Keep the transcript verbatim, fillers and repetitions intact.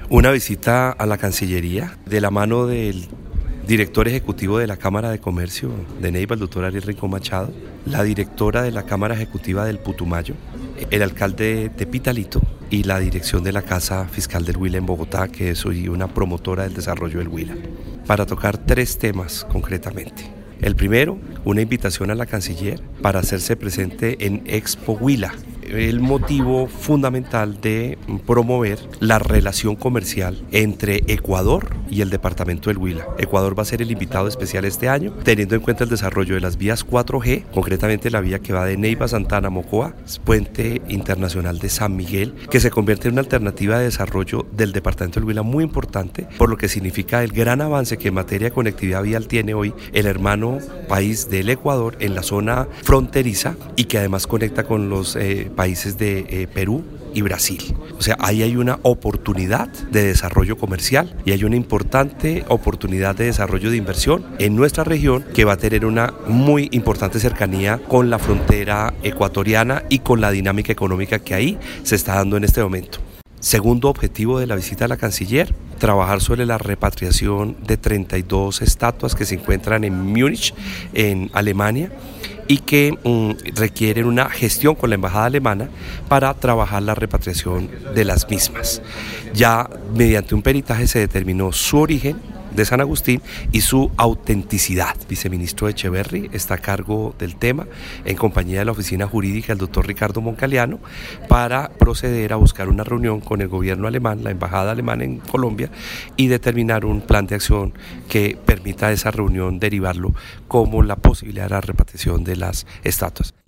Una visita a la Cancillería de la mano del director ejecutivo de la Cámara de Comercio de Neiva, el doctor Ariel Rincón Machado, la directora de la Cámara Ejecutiva del Putumayo, el alcalde de Pitalito y la dirección de la Casa Fiscal del Huila en Bogotá, que soy una promotora del desarrollo del Huila, para tocar tres temas concretamente. El primero, una invitación a la canciller para hacerse presente en Expo Huila, el motivo fundamental de promover la relación comercial entre Ecuador y el departamento del Huila. Ecuador va a ser el invitado especial este año, teniendo en cuenta el desarrollo de las vías cuatro G, concretamente la vía que va de Neiva, Santana, Mocoa, Puente Internacional de San Miguel, que se convierte en una alternativa de desarrollo del departamento del Huila muy importante, por lo que significa el gran avance que en materia de conectividad vial tiene hoy el hermano país del Ecuador en la zona fronteriza y que además conecta con los eh, países de eh, Perú y Brasil. O sea, ahí hay una oportunidad de desarrollo comercial y hay una importante oportunidad de desarrollo de inversión en nuestra región que va a tener una muy importante cercanía con la frontera ecuatoriana y con la dinámica económica que ahí se está dando en este momento. Segundo objetivo de la visita a la canciller, trabajar sobre la repatriación de treinta y dos estatuas que se encuentran en Múnich, en Alemania, y que um, requieren una gestión con la embajada alemana para trabajar la repatriación de las mismas. Ya mediante un peritaje se determinó su origen de San Agustín y su autenticidad. El viceministro Echeverry está a cargo del tema en compañía de la oficina jurídica del doctor Ricardo Moncaliano para proceder a buscar una reunión con el gobierno alemán, la embajada alemana en Colombia y determinar un plan de acción que permita esa reunión derivarlo como la posibilidad de la repatriación de las estatuas.